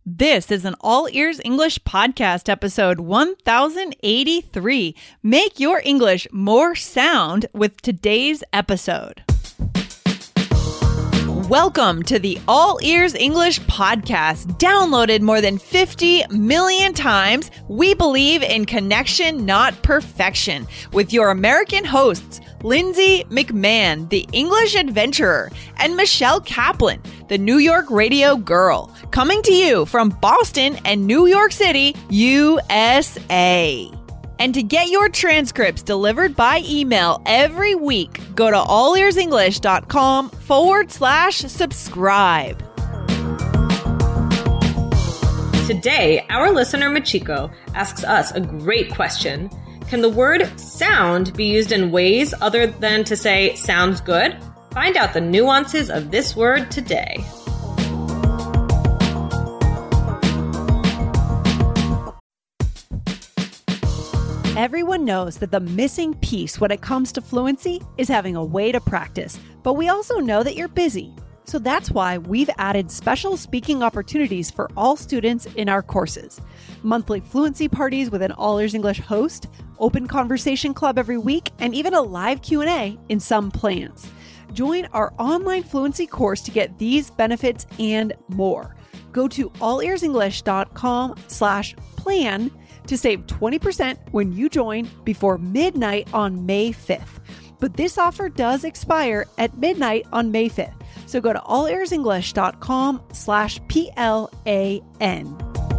This is an All Ears English podcast, episode 1083. Make your English more sound with today's episode. Welcome to the All Ears English podcast. Downloaded more than 50 million times, we believe in connection, not perfection. With your American hosts, Lindsay McMahon, the English adventurer, and Michelle Kaplan, the New York radio girl. Coming to you from Boston and New York City, USA. And to get your transcripts delivered by email every week, go to allearsenglish.com/subscribe. Today, our listener Michiko asks us a great question. Can the word sound be used in ways other than to say sounds good? Find out the nuances of this word today. Everyone knows that the missing piece when it comes to fluency is having a way to practice, but we also know that you're busy. So that's why we've added special speaking opportunities for all students in our courses. Monthly fluency parties with an All Ears English host, open conversation club every week, and even a live Q&A in some plans. Join our online fluency course to get these benefits and more. Go to allearsenglish.com/plan to save 20% when you join before midnight on May 5th. But this offer does expire at midnight on May 5th. So go to allearsenglish.com/PLAN.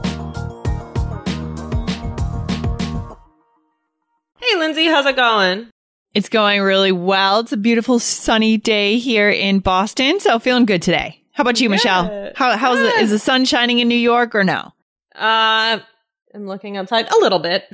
Hey, Lindsay, how's it going? It's going really well. It's a beautiful sunny day here in Boston, so feeling good today. How about you, Michelle? How's is the sun shining in New York or no? I'm looking outside a little bit.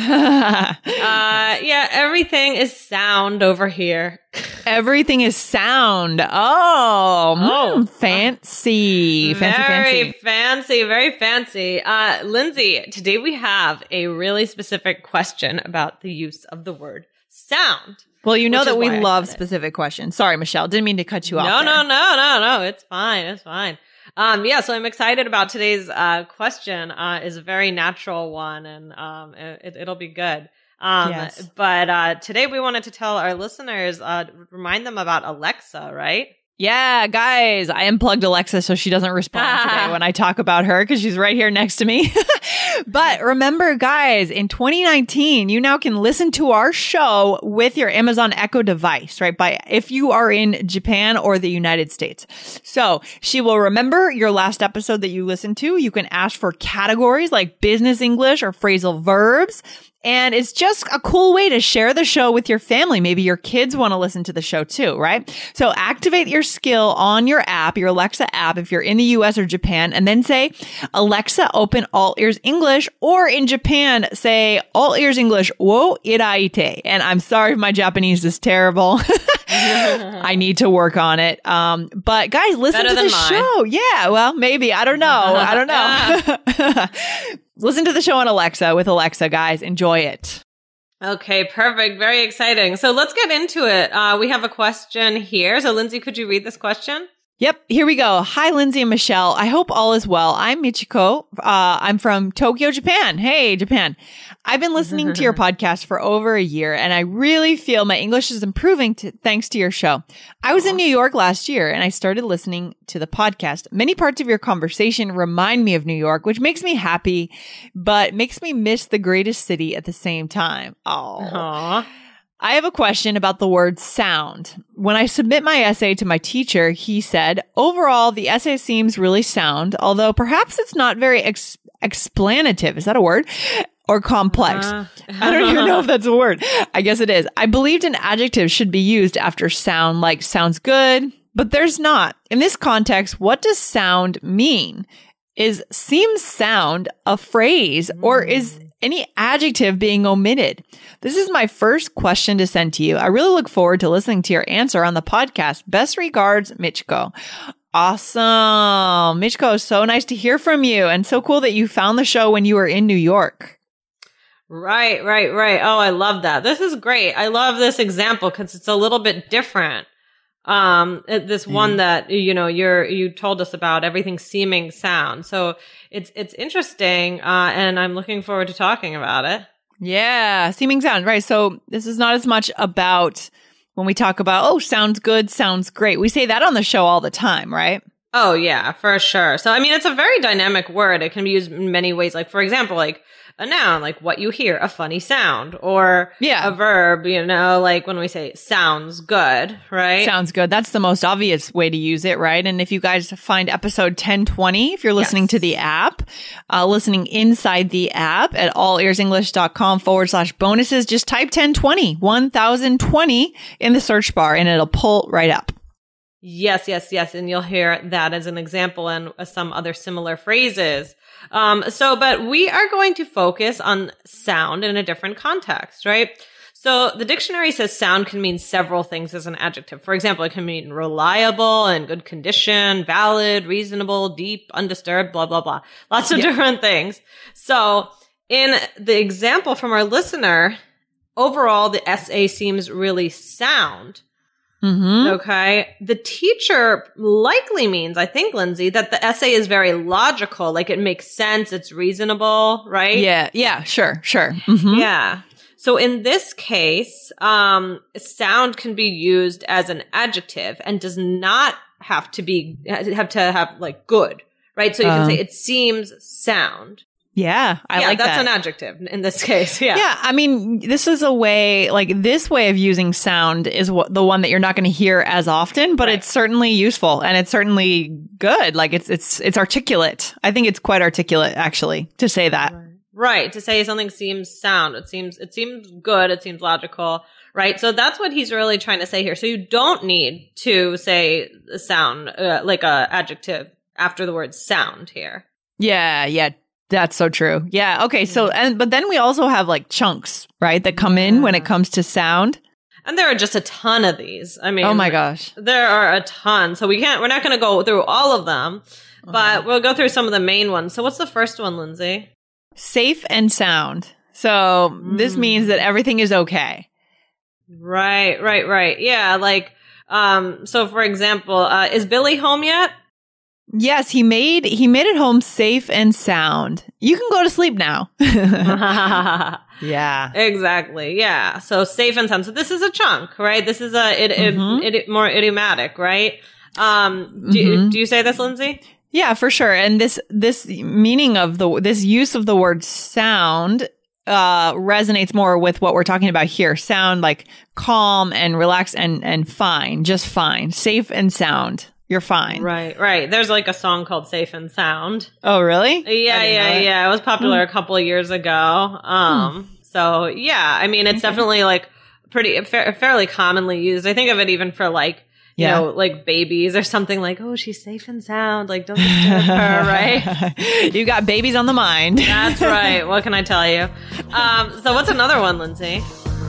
Yeah, everything is sound over here. Everything is sound. Fancy. Very fancy. Lindsay, today we have a really specific question about the use of the word sound. Well, you know that we love specific questions. Sorry, Michelle. Didn't mean to cut you off. No. It's fine. So I'm excited about today's question. Is a very natural one, and it'll be good. Yes. But today we wanted to tell our listeners, remind them about Alexa, right? Yeah, guys, I unplugged Alexa so she doesn't respond today when I talk about her because she's right here next to me. But remember, guys, in 2019, you now can listen to our show with your Amazon Echo device, right? If you are in Japan or the United States. So she will remember your last episode that you listened to. You can ask for categories like business English or phrasal verbs. And it's just a cool way to share the show with your family. Maybe your kids want to listen to the show too, right? So activate your skill on your app, your Alexa app, if you're in the US or Japan, and then say, Alexa, open All Ears English, or in Japan, say, All Ears English, wo iraite. And I'm sorry if my Japanese is terrible. I need to work on it. But guys, listen to the show. Yeah, well, maybe. I don't know. Listen to the show on Alexa with Alexa, guys. Enjoy it. Okay, perfect. Very exciting. So let's get into it. We have a question here. So Lindsay, could you read this question? Yep, here we go. Hi, Lindsay and Michelle. I hope all is well. I'm Michiko. I'm from Tokyo, Japan. Hey, Japan. I've been listening to your podcast for over a year, and I really feel my English is improving thanks to your show. I was in New York last year, and I started listening to the podcast. Many parts of your conversation remind me of New York, which makes me happy, but makes me miss the greatest city at the same time. Aww. I have a question about the word sound. When I submit my essay to my teacher, he said, overall, the essay seems really sound, although perhaps it's not very explanative. Is that a word? Or complex. I don't even know if that's a word. I guess it is. I believed an adjective should be used after sound, like sounds good, but there's not. In this context, what does sound mean? Is seems sound a phrase, or is any adjective being omitted? This is my first question to send to you. I really look forward to listening to your answer on the podcast. Best regards, Michiko. Awesome. Michiko, so nice to hear from you, and so cool that you found the show when you were in New York. Right. Oh, I love that. This is great. I love this example because it's a little bit different. This one that, you told us about, everything seeming sound. So it's interesting. And I'm looking forward to talking about it. Yeah. Seeming sound. Right. So this is not as much about when we talk about, oh, sounds good, sounds great. We say that on the show all the time, right? Oh, yeah, for sure. So, I mean, it's a very dynamic word. It can be used in many ways. Like, for example, like a noun, like what you hear, a funny sound, or a verb, like when we say sounds good, right? Sounds good. That's the most obvious way to use it, right? And if you guys find episode 1020, if you're listening to the app, listening inside the app at allearsenglish.com/bonuses, just type 1020 in the search bar and it'll pull right up. Yes. And you'll hear that as an example and some other similar phrases. But we are going to focus on sound in a different context, right? So the dictionary says sound can mean several things as an adjective. For example, it can mean reliable and good condition, valid, reasonable, deep, undisturbed, blah, blah, blah. Lots of different things. So in the example from our listener, overall, the essay seems really sound. Mm-hmm. Okay. The teacher likely means, I think, Lindsay, that the essay is very logical. Like it makes sense. It's reasonable, right? Yeah. Sure. Mm-hmm. Yeah. So in this case, sound can be used as an adjective and does not have to have like good, right? So you can say it seems sound. Yeah, I like that. That's an adjective in this case. Yeah. Yeah, I mean, this is a way, like this way of using sound is the one that you're not going to hear as often, but it's certainly useful and it's certainly good. Like it's articulate. I think it's quite articulate actually to say that. Right, to say something seems sound. It seems good, it seems logical, right? So that's what he's really trying to say here. So you don't need to say sound like a adjective after the word sound here. Yeah. That's so true. Yeah. Okay. So, but then we also have like chunks, right? That come in when it comes to sound. And there are just a ton of these. I mean, oh my gosh, there are a ton. So we're not going to go through all of them, but we'll go through some of the main ones. So what's the first one, Lindsay? Safe and sound. So this means that everything is okay. Right. Yeah. Like, so for example, is Billy home yet? Yes, he made it home safe and sound. You can go to sleep now. Yeah. Exactly. Yeah. So safe and sound. So this is a chunk, right? This is more idiomatic, right? Do you say this, Lindsay? Yeah, for sure. And this meaning of this use of the word sound resonates more with what we're talking about here. Sound like calm and relaxed and fine, just fine, safe and sound. You're fine. Right. There's like a song called Safe and Sound. Oh, really? Yeah. It was popular a couple of years ago. So yeah, I mean, it's definitely like fairly commonly used. I think of it even for like, you know, like babies or something like, oh, she's safe and sound. Like, don't disturb her, right? You got babies on the mind. That's right. What can I tell you? So what's another one, Lindsay?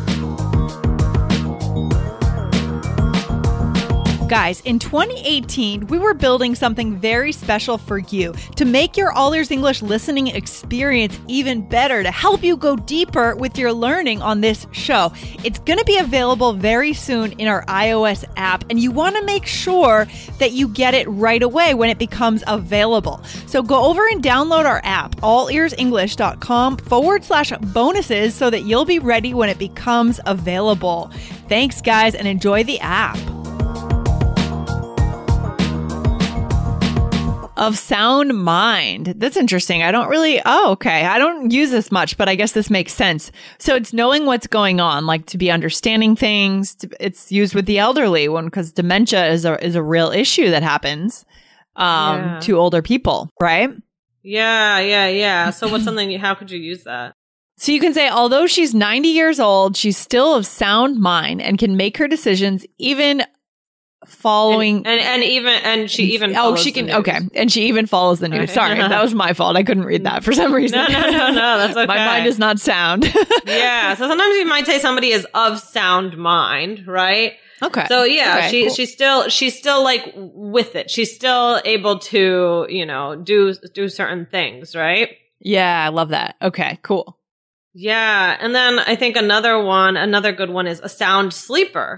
Guys, in 2018, we were building something very special for you to make your All Ears English listening experience even better, to help you go deeper with your learning on this show. It's going to be available very soon in our iOS app, and you want to make sure that you get it right away when it becomes available. So go over and download our app, allearsenglish.com/bonuses, so that you'll be ready when it becomes available. Thanks, guys, and enjoy the app. Of sound mind. That's interesting. I don't use this much, but I guess this makes sense. So it's knowing what's going on, like to be understanding things. It's used with the elderly because dementia is a real issue that happens to older people, right? Yeah. So what's something, how could you use that? So you can say, although she's 90 years old, she's still of sound mind and can make her decisions even following and she even follows the news. Okay, and she even follows the news. Sorry, that was my fault. I couldn't read that for some reason. No, that's okay. My mind is not sound. Yeah, so sometimes you might say somebody is of sound mind, right? Okay. So yeah, cool. she's still like with it. She's still able to, do certain things, right? Yeah, I love that. Okay, cool. Yeah, and then I think another good one is a sound sleeper.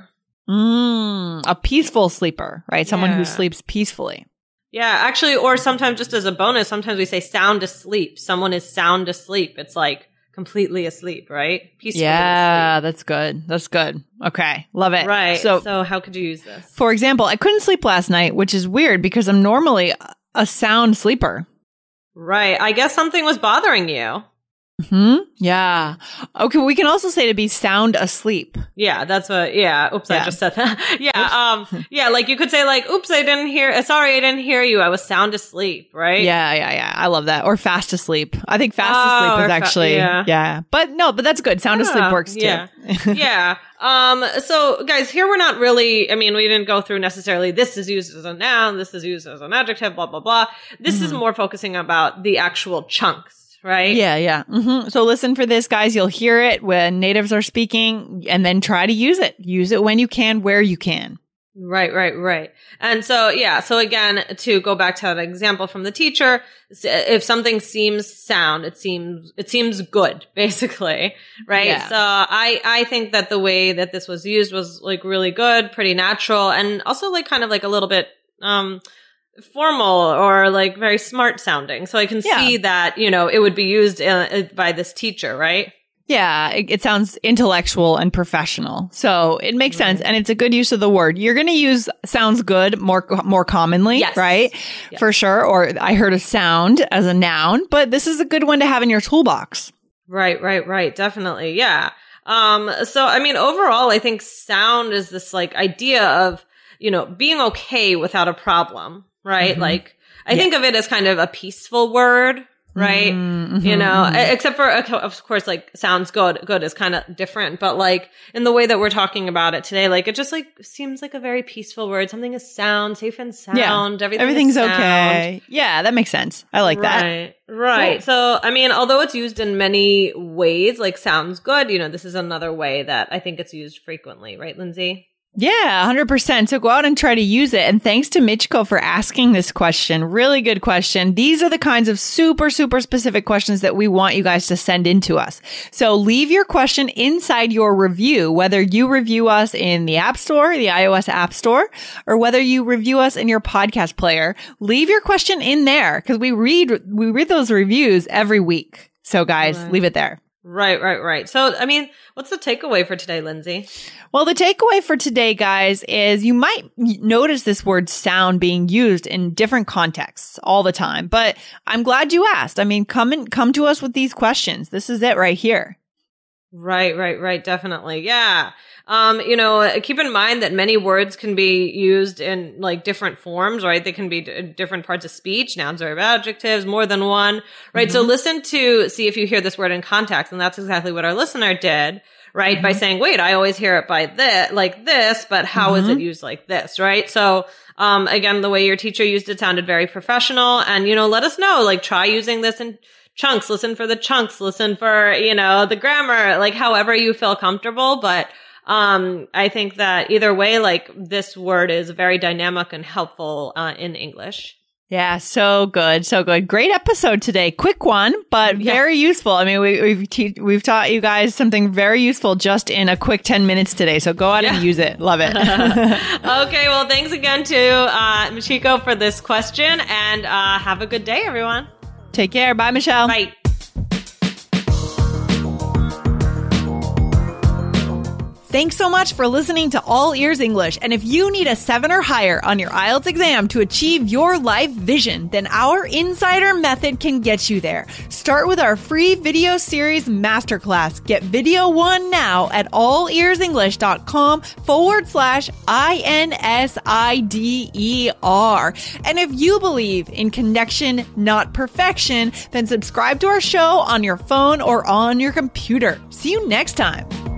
A peaceful sleeper, right? Someone who sleeps peacefully. Yeah, actually, or sometimes just as a bonus, sometimes we say sound asleep. Someone is sound asleep. It's like completely asleep, right? Peacefully asleep. That's good. That's good. Okay. Love it. Right. So how could you use this? For example, I couldn't sleep last night, which is weird because I'm normally a sound sleeper. Right. I guess something was bothering you. Yeah. Okay. We can also say to be sound asleep. Yeah, that's what, Oops, I just said that. Yeah. Like you could say like, oops, sorry, I didn't hear you. I was sound asleep, right? Yeah. I love that. Or fast asleep. I think fast asleep is actually, But that's good. Sound asleep works too. Yeah. So guys, here we're not really, we didn't go through necessarily this is used as a noun, this is used as an adjective, blah, blah, blah. This is more focusing about the actual chunks. Right? Yeah. So listen for this, guys. You'll hear it when natives are speaking and then try to use it. Use it when you can, where you can. Right. And so, so again, to go back to that example from the teacher, if something seems sound, it seems good, basically. Right. Yeah. So I think that the way that this was used was like really good, pretty natural, and also like kind of like a little bit, formal or like very smart sounding. So I can see that, it would be used by this teacher, right? Yeah, it sounds intellectual and professional. So it makes sense. And it's a good use of the word. You're going to use sounds good more commonly, right? Yes. For sure. Or I heard a sound as a noun, but this is a good one to have in your toolbox. Right. Definitely. Yeah. So, overall, I think sound is this like idea of, being okay without a problem. Right? Like, I think of it as kind of a peaceful word, right? Except for, of course, like, sounds good. Good is kind of different. But, like, in the way that we're talking about it today, like, it just, like, seems like a very peaceful word. Something is sound, safe and sound. Yeah. Everything's okay. Yeah, that makes sense. I like that. Right. Cool. So, although it's used in many ways, like, sounds good, this is another way that I think it's used frequently. Right, Lindsay? Yeah, 100%. So go out and try to use it. And thanks to Michiko for asking this question. Really good question. These are the kinds of super, super specific questions that we want you guys to send in to us. So leave your question inside your review, whether you review us in the App Store, the iOS App Store, or whether you review us in your podcast player. Leave your question in there because we read those reviews every week. So guys, leave it there. Right. So, what's the takeaway for today, Lindsay? Well, the takeaway for today, guys, is you might notice this word sound being used in different contexts all the time, but I'm glad you asked. Come to us with these questions. This is it right here. Right. Definitely. Yeah. Keep in mind that many words can be used in like different forms, right? They can be different parts of speech, nouns, verb, adjectives, more than one, right? So listen to see if you hear this word in context. And that's exactly what our listener did, right? By saying, wait, I always hear it by this, but how is it used like this, right? So, again, the way your teacher used it sounded very professional, and, let us know, like, try using this in chunks, listen for the chunks, listen for, the grammar, like however you feel comfortable. But, I think that either way, like this word is very dynamic and helpful, in English. Yeah, so good. Great episode today. Quick one, but very useful. We've taught you guys something very useful just in a quick 10 minutes today. So go out and use it. Love it. Okay, well, thanks again to Michiko for this question, and have a good day, everyone. Take care. Bye, Michelle. Bye. Thanks so much for listening to All Ears English. And if you need a 7 or higher on your IELTS exam to achieve your life vision, then our Insider Method can get you there. Start with our free video series masterclass. Get video 1 now at allearsenglish.com/INSIDER. And if you believe in connection, not perfection, then subscribe to our show on your phone or on your computer. See you next time.